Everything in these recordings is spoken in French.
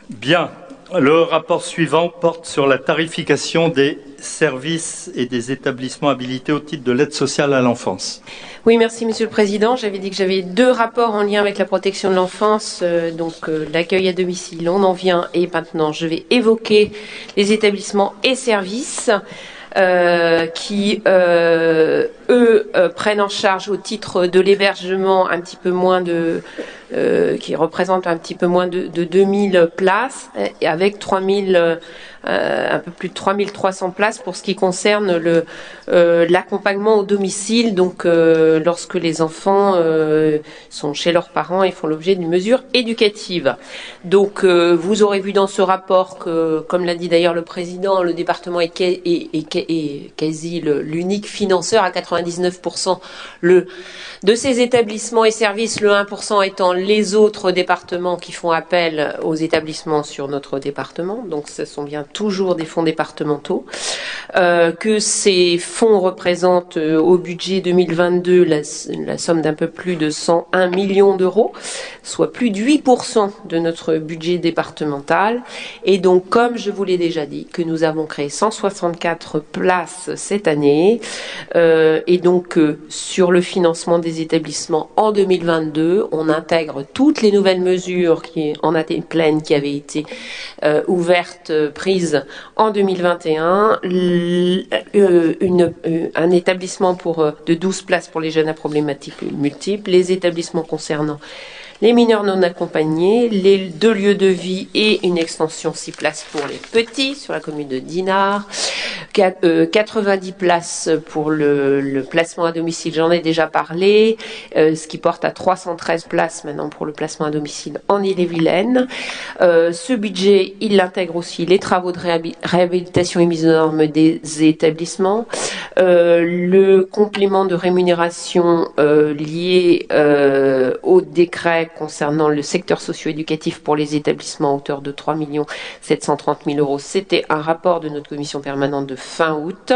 Bien. Le rapport suivant porte sur la tarification des services et des établissements habilités au titre de l'aide sociale à l'enfance. Oui, merci Monsieur le Président. J'avais dit que j'avais deux rapports en lien avec la protection de l'enfance, l'accueil à domicile, on en vient, et maintenant je vais évoquer les établissements et services qui, eux, prennent en charge au titre de l'hébergement un petit peu moins qui représente un petit peu moins de 2000 places, et avec 3000, un peu plus de 3300 places pour ce qui concerne l'accompagnement au domicile, donc lorsque les enfants sont chez leurs parents et font l'objet d'une mesure éducative. Donc vous aurez vu dans ce rapport que, comme l'a dit d'ailleurs le président, le département est quasi l'unique financeur à 99% de ces établissements et services, le 1% étant les autres départements qui font appel aux établissements sur notre département. Donc ce sont bien toujours des fonds départementaux. Que ces fonds représentent au budget 2022 la somme d'un peu plus de 101 millions d'euros, soit plus de 8% de notre budget départemental. Et donc, comme je vous l'ai déjà dit, que nous avons créé 164 places cette année. Et donc, sur le financement des établissements en 2022, on intègre toutes les nouvelles mesures en année pleine qui avaient été prises en 2021. Un établissement de 12 places pour les jeunes à problématiques multiples, les établissements concernant les mineurs non accompagnés, les 2 lieux de vie et une extension 6 places pour les petits sur la commune de Dinard, 90 places pour le placement à domicile, j'en ai déjà parlé, ce qui porte à 313 places maintenant pour le placement à domicile en Ille-et-Vilaine. Ce budget, il intègre aussi les travaux de réhabilitation et mise aux normes des établissements, le complément de rémunération lié au décret concernant le secteur socio-éducatif pour les établissements à hauteur de 3 730 000 euros. C'était un rapport de notre commission permanente de fin août.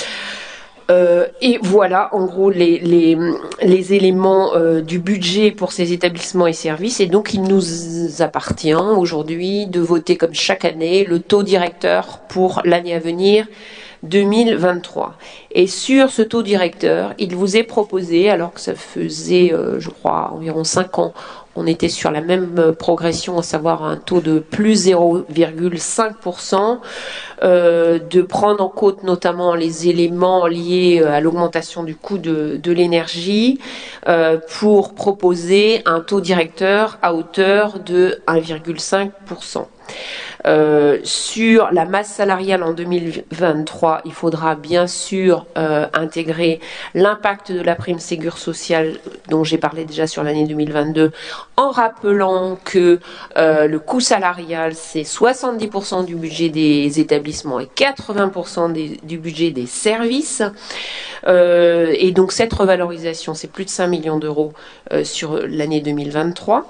Et voilà, en gros, les éléments du budget pour ces établissements et services. Et donc, il nous appartient aujourd'hui de voter, comme chaque année, le taux directeur pour l'année à venir, 2023. Et sur ce taux directeur, il vous est proposé, alors que ça faisait, je crois, environ 5 ans, on était sur la même progression, à savoir un taux de plus 0,5%, de prendre en compte notamment les éléments liés à l'augmentation du coût de l'énergie, pour proposer un taux directeur à hauteur de 1,5%. Sur la masse salariale en 2023, il faudra bien sûr intégrer l'impact de la prime Ségur sociale dont j'ai parlé déjà sur l'année 2022, en rappelant que le coût salarial, c'est 70% du budget des établissements et 80% du budget des services. Et donc cette revalorisation, c'est plus de 5 millions d'euros sur l'année 2023.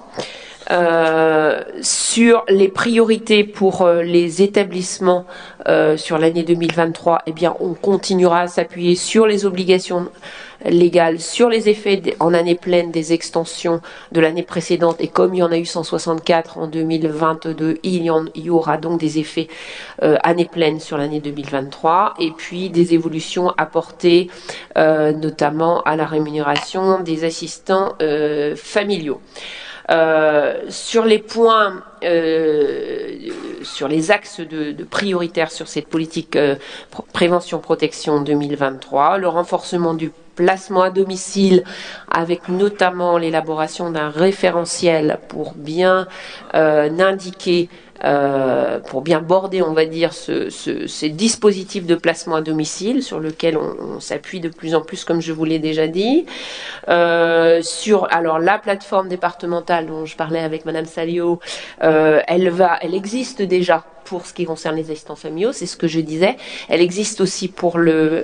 Sur les priorités pour les établissements sur l'année 2023, eh bien, on continuera à s'appuyer sur les obligations légales, sur les effets en année pleine des extensions de l'année précédente, et comme il y en a eu 164 en 2022, il y aura donc des effets année pleine sur l'année 2023, et puis des évolutions apportées notamment à la rémunération des assistants familiaux. Sur les points, sur les axes de prioritaires sur cette politique prévention-protection 2023, le renforcement du placement à domicile, avec notamment l'élaboration d'un référentiel pour bien indiquer, pour bien border, on va dire, ces dispositifs de placement à domicile sur lequel on s'appuie de plus en plus, comme je vous l'ai déjà dit. Alors la plateforme départementale dont je parlais avec Madame Salio, elle existe déjà pour ce qui concerne les assistants familiaux, c'est ce que je disais. Elle existe aussi pour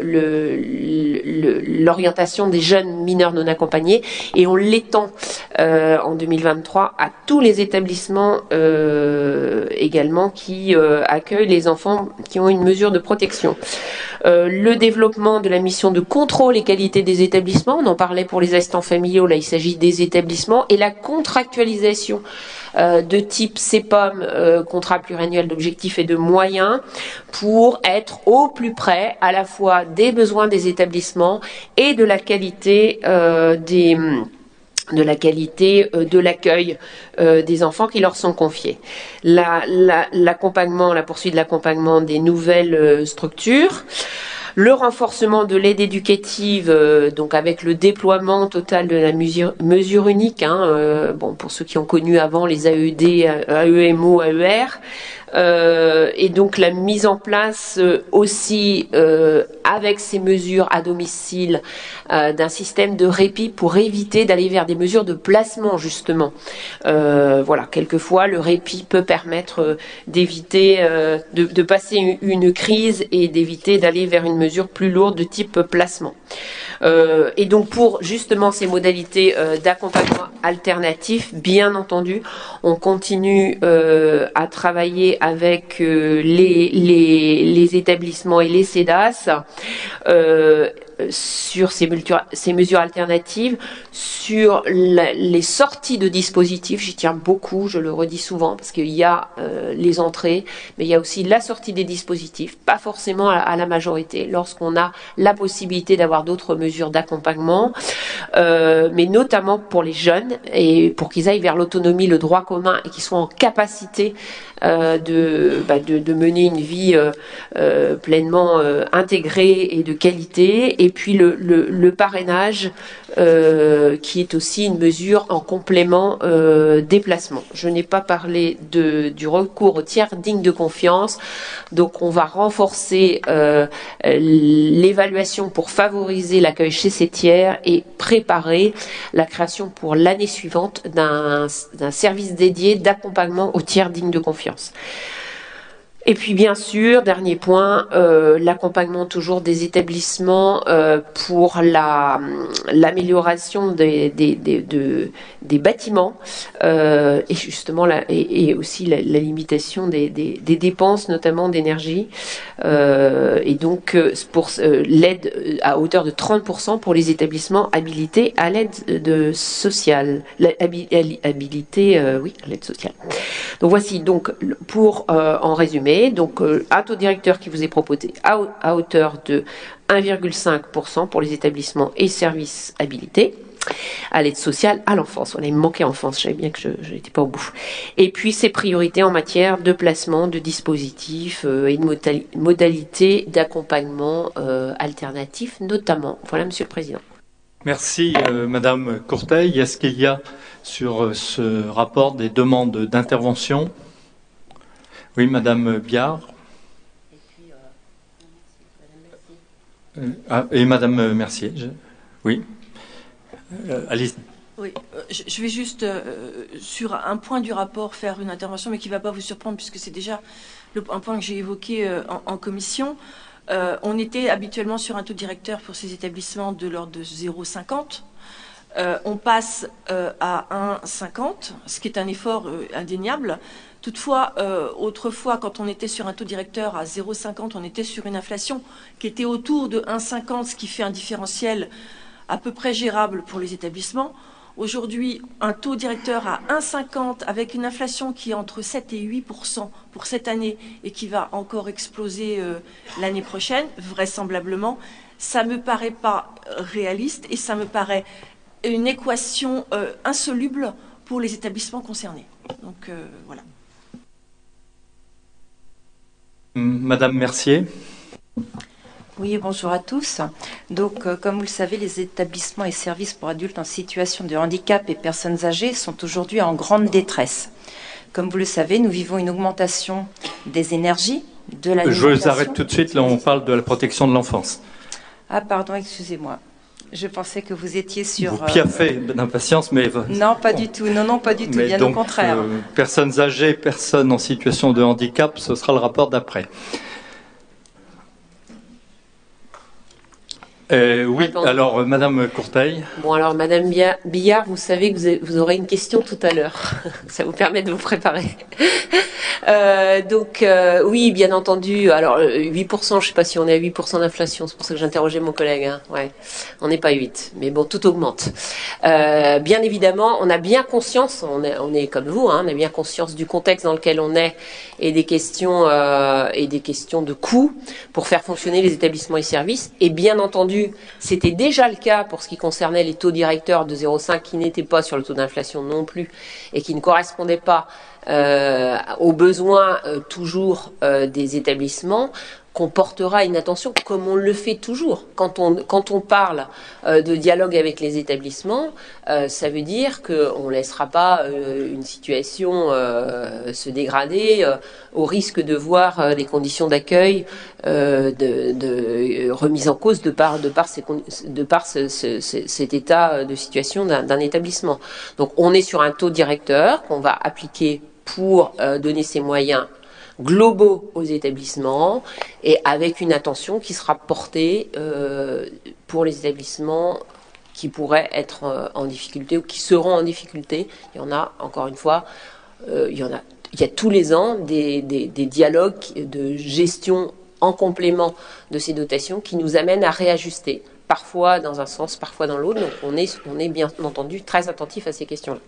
l'orientation des jeunes mineurs non accompagnés, et on l'étend en 2023 à tous les établissements également qui accueillent les enfants qui ont une mesure de protection. Le développement de la mission de contrôle et qualité des établissements, on en parlait pour les assistants familiaux, là il s'agit des établissements, et la contractualisation de type CPOM, contrat pluriannuel d'objectifs et de moyens, pour être au plus près à la fois des besoins des établissements et de la qualité de l'accueil des enfants qui leur sont confiés. L'accompagnement, la poursuite de l'accompagnement des nouvelles structures. Le renforcement de l'aide éducative, donc avec le déploiement total de la mesure unique, pour ceux qui ont connu avant les AED, AEMO, AER, et donc la mise en place aussi avec ces mesures à domicile d'un système de répit pour éviter d'aller vers des mesures de placement justement. Quelquefois le répit peut permettre d'éviter de passer une crise et d'éviter d'aller vers une mesure plus lourde de type placement. Et donc pour justement ces modalités d'accompagnement alternatif, bien entendu, on continue à travailler avec les établissements et les CEDAS sur ces mesures alternatives, sur les sorties de dispositifs. J'y tiens beaucoup, je le redis souvent, parce qu'il y a les entrées, mais il y a aussi la sortie des dispositifs, pas forcément à la majorité, lorsqu'on a la possibilité d'avoir d'autres mesures d'accompagnement, mais notamment pour les jeunes, et pour qu'ils aillent vers l'autonomie, le droit commun, et qu'ils soient en capacité de mener une vie pleinement intégrée et de qualité, et puis le parrainage qui est aussi une mesure en complément des placements. Je n'ai pas parlé du recours au tiers digne de confiance, donc on va renforcer l'évaluation pour favoriser l'accueil chez ces tiers et préparer la création pour l'année suivante d'un service dédié d'accompagnement aux tiers dignes de confiance. Et puis bien sûr, dernier point, l'accompagnement toujours des établissements pour l'amélioration des bâtiments et justement et aussi la limitation des dépenses, notamment d'énergie. Et donc pour l'aide à hauteur de 30% pour les établissements habilités à l'aide sociale. Habilité, à l'aide sociale. Donc voici donc pour en résumé. Donc un taux directeur qui vous est proposé à hauteur de 1,5% pour les établissements et services habilités à l'aide sociale à l'enfance. Voilà, il me manquait enfance, je savais bien que je n'étais pas au bout. Et puis ses priorités en matière de placement de dispositifs et de modalités d'accompagnement alternatifs notamment. Voilà, Monsieur le Président. Merci Madame Courteil. Est-ce qu'il y a sur ce rapport des demandes d'intervention? Oui, Madame Biard. Et Madame Mercier. Oui. Allez. Oui, je vais juste, sur un point du rapport, faire une intervention, mais qui ne va pas vous surprendre, puisque c'est déjà un point que j'ai évoqué en commission. On était habituellement sur un taux directeur pour ces établissements de l'ordre de 0,50. On passe à 1,50, ce qui est un effort indéniable. Toutefois, autrefois, quand on était sur un taux directeur à 0,50, on était sur une inflation qui était autour de 1,50, ce qui fait un différentiel à peu près gérable pour les établissements. Aujourd'hui, un taux directeur à 1,50 avec une inflation qui est entre 7 et 8% pour cette année et qui va encore exploser l'année prochaine, vraisemblablement, ça ne me paraît pas réaliste et ça me paraît une équation insoluble pour les établissements concernés. Donc voilà. Madame Mercier. Oui, bonjour à tous. Donc, comme vous le savez, les établissements et services pour adultes en situation de handicap et personnes âgées sont aujourd'hui en grande détresse. Comme vous le savez, nous vivons une augmentation des énergies, de l'alimentation. Je vous arrête tout de suite, là on parle de la protection de l'enfance. Ah pardon, excusez-moi. Je pensais que vous étiez sur... Vous piaffez d'impatience, mais... Non, pas du tout. Non, pas du tout. Bien donc, au contraire. Personnes âgées, personnes en situation de handicap, ce sera le rapport d'après. Oui, alors Madame Courteil. Bon, alors Madame Billard, vous savez que vous aurez une question tout à l'heure. Ça vous permet de vous préparer. Oui, bien entendu. Alors 8%, je sais pas si on est à 8% d'inflation, c'est pour ça que j'interrogeais mon collègue. Hein. Ouais, on n'est pas 8, mais bon, tout augmente. Bien évidemment, on a bien conscience, on est comme vous, hein, on a bien conscience du contexte dans lequel on est et des questions de coûts pour faire fonctionner les établissements et services. Et bien entendu, c'était déjà le cas pour ce qui concernait les taux directeurs de 0,5 qui n'étaient pas sur le taux d'inflation non plus et qui ne correspondaient pas aux besoins toujours des établissements, qu'on portera une attention comme on le fait toujours. Quand on parle de dialogue avec les établissements, ça veut dire qu'on ne laissera pas une situation se dégrader au risque de voir les conditions d'accueil remises en cause de par cet état de situation d'un établissement. Donc on est sur un taux directeur qu'on va appliquer pour donner ces moyens globaux aux établissements et avec une attention qui sera portée pour les établissements qui pourraient être en difficulté ou qui seront en difficulté. Il y en a, encore une fois, il y a tous les ans des dialogues de gestion en complément de ces dotations qui nous amènent à réajuster, parfois dans un sens, parfois dans l'autre. Donc on est bien entendu très attentif à ces questions-là.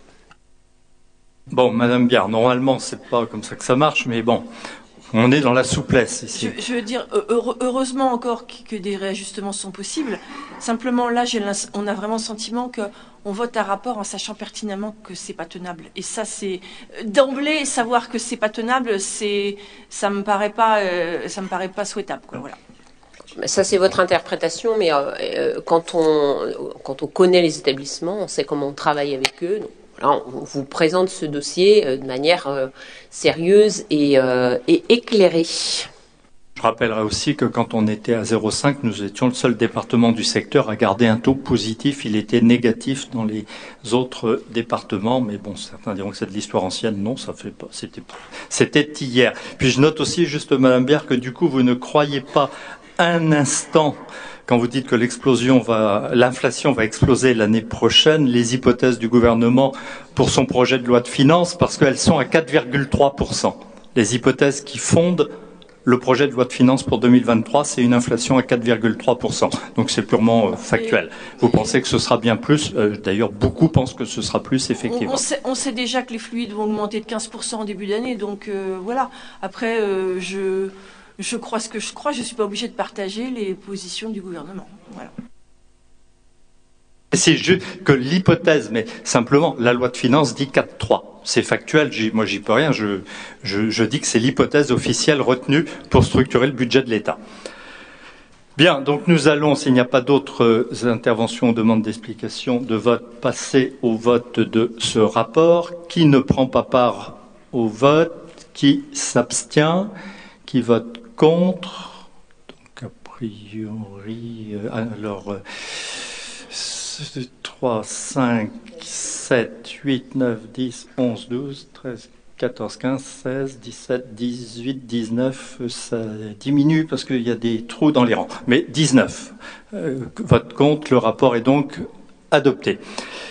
Bon, Madame Biard, normalement, c'est pas comme ça que ça marche, mais bon, on est dans la souplesse ici. Je veux dire, heureusement encore que des réajustements sont possibles. Simplement, là, on a vraiment le sentiment qu'on vote un rapport en sachant pertinemment que c'est pas tenable. Et ça, c'est d'emblée savoir que c'est pas tenable, ça me paraît pas souhaitable, quoi. Voilà. Ça, c'est votre interprétation, mais quand on connaît les établissements, on sait comment on travaille avec eux. Donc, on vous présente ce dossier de manière sérieuse et éclairée. Je rappellerai aussi que quand on était à 0,5, nous étions le seul département du secteur à garder un taux positif. Il était négatif dans les autres départements, mais bon, certains diront que c'est de l'histoire ancienne. Non, ça fait pas. C'était hier. Puis je note aussi, juste Madame Biard, que du coup, vous ne croyez pas un instant, quand vous dites que l'inflation va exploser l'année prochaine, les hypothèses du gouvernement pour son projet de loi de finances, parce qu'elles sont à 4,3%. Les hypothèses qui fondent le projet de loi de finances pour 2023, c'est une inflation à 4,3%. Donc c'est purement factuel. Vous pensez que ce sera bien plus? D'ailleurs, beaucoup pensent que ce sera plus, effectivement. On sait déjà que les fluides vont augmenter de 15% en début d'année, donc voilà. Après, je crois ce que je crois, je ne suis pas obligée de partager les positions du gouvernement. Voilà. C'est juste que l'hypothèse, mais simplement, la loi de finances dit 4,3. C'est factuel, moi j'y peux rien, je dis que c'est l'hypothèse officielle retenue pour structurer le budget de l'État. Bien, donc nous allons, s'il n'y a pas d'autres interventions ou demandes d'explication de vote, passer au vote de ce rapport. Qui ne prend pas part au vote? Qui s'abstient? Qui vote contre? Donc a priori, alors 3, 5, 7, 8, 9, 10, 11, 12, 13, 14, 15, 16, 17, 18, 19, ça diminue parce qu'il y a des trous dans les rangs. Mais 19 vote contre, le rapport est donc adopté.